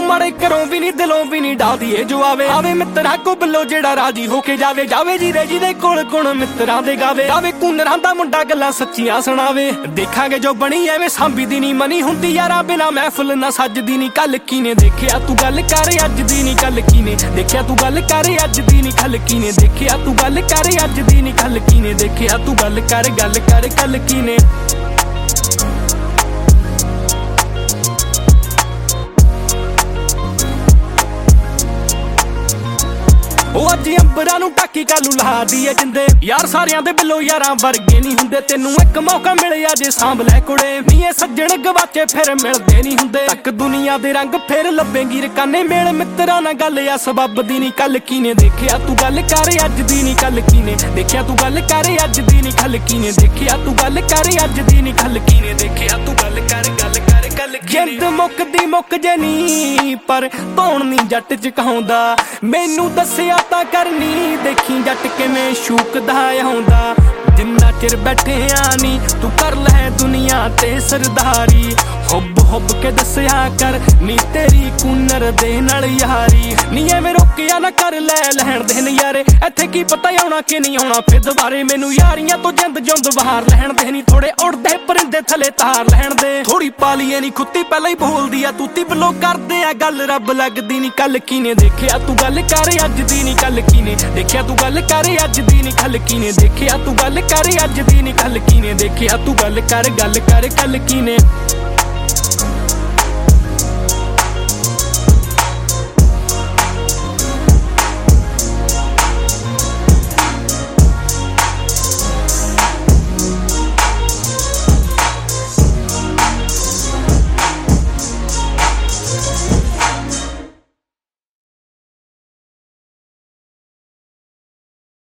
माड़े घरों भी नहीं दिलों भी नहीं डा दिए जो आवे आवे मित्रा को बिलो जेड़ा राजी होके जावे जावे जीरे जिदे कोल गुण मित्रा दे गावे गावे कुनरां दा मुंडा गल्लां सच्चियां सुणावे देखांगे जो बनी एवें सांभी दी नी मनी हुंदी यारा बिना महफिल ना सजदी नी कल कीने देखिया तू गल कर अज दी नी कल कीने देखिया तू गल कर अज दी नी कल कीने देखिया तू गल कर अज दी नी कल कीने देखिया तू गल कर कल कीने अज अंबरां नूं टाकी कालू ला दी है जिंदे यार सारियां दे बिलो यारां वर्गे नहीं हुंदे तेनू एक मौका मिलिया जे सांभ लै कुड़े नीए सज्जण गवाचे फिर मिलदे नहीं हुंदे तक दुनिया दे रंग फिर लभेंगी रकाने मेल मित्तरां नाल गल आ सबब दी नी कल कीने देखिया तू गल कर अज दी नी कल कीने देखिया तू गल कर अज दी नी कल कीने देखिया तू गल कर अज दी नी कल कीने देखिया तू गल कर जिंद मुकदी मुक जनी पर धौण नी जट चकाउंदा मैनू दस्सिया तां करनी देखी जट किवें शूकदा आउंदा जिन्ना चिर बैठे आनी तू कर लै दुनिया ते सरदारी हुब हुब के दस्सिया कर नी तेरी कुनर दे नाल यारी नी एवें रोकिया ना कर लै लैण दे नज़ारे इत्थे की पता आउणा कि नहीं आउणा फिर दुबारे मैनू यारियां तो जिंद जुंद बाहर लैण दे नी थोड़े उड़दे परिंदे थले तार लैण दे थोड़ी पालीए नी कुत्ती पहले ही बोलदी आ तूती बिलो करदे आ गल रब लगदी नी कल कीने देखिया तू गल कर अज दी नी कल कीने देखिया तू गल कर अज दी नी कल कीने देखिया तू गल कर अज दी नी कल कीने देखिया तू गल कर कल कीने।